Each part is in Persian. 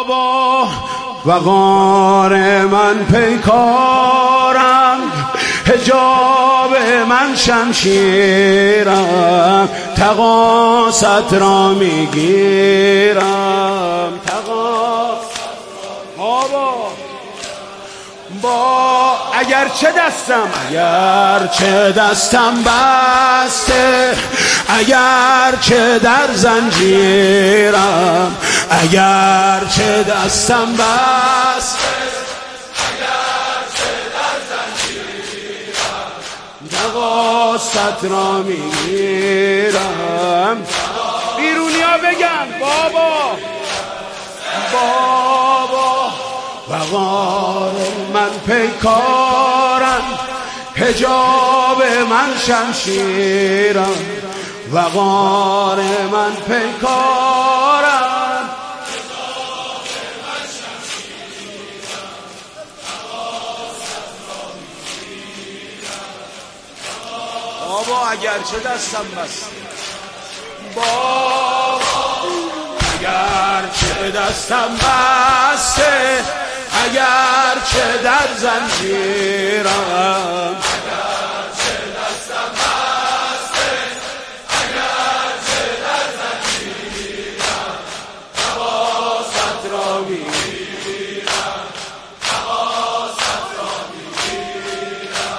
بابا وقار من پیکارم، حجاب من شمشیرم، تقاصت را میگیرم. با اگرچه دستم بسته، اگرچه در زنجیرم، اگرچه دستم بسته، اگرچه در زنجیرم، تقاصت را میگیرم. بیرونیا بگن بابا وقار من پیکارم، حجاب من شمشیرم، وقار من پیکارم، حجاب من شمشیرم، تقاصت را میگیرم. بابا اگرچه دستم بسته، اگرچه دستم بسته، اگرچه در زنجیرم، اگرچه دستم بسته، اگرچه در زنجیرم، تقاصت را میگیرم، تقاصت را میگیرم.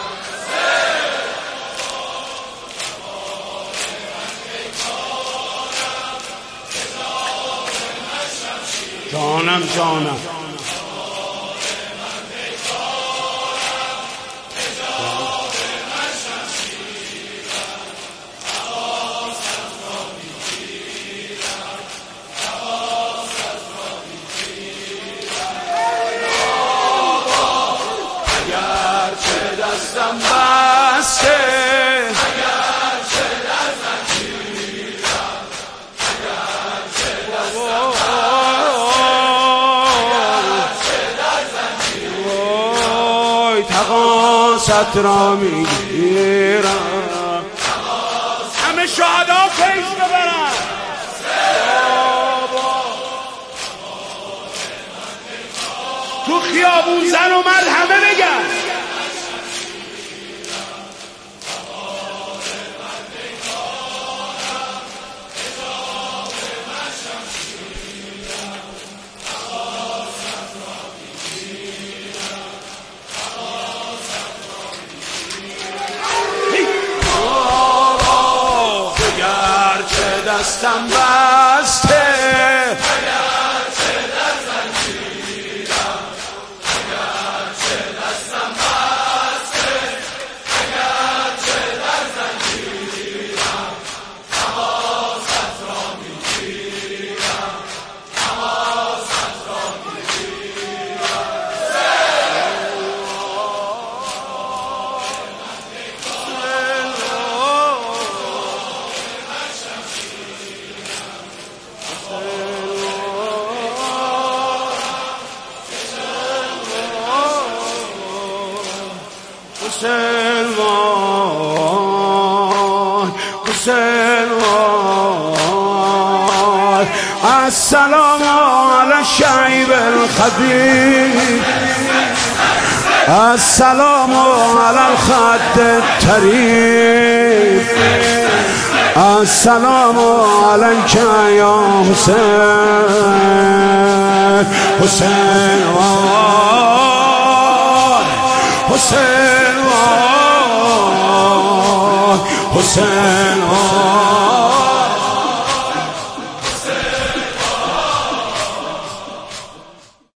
جانم دستم بسته، اگرچه در زنجیرم، اگرچه دستم بسته، تقاصت را میگیرم. همه شهدا پیش ببرن. تو خیابون زن و مرد همه بگن دستم بسته، اگرچه در زنجیرم، اگرچه دستم بسته، اگرچه در زنجیرم، تقاصت را میگیرم، تقاصت را میگیرم. حسین السلام علی الشعیب الخبیب، السلام علی الخد الطریب، السلام علیک یا حسین. حسین حسین حسین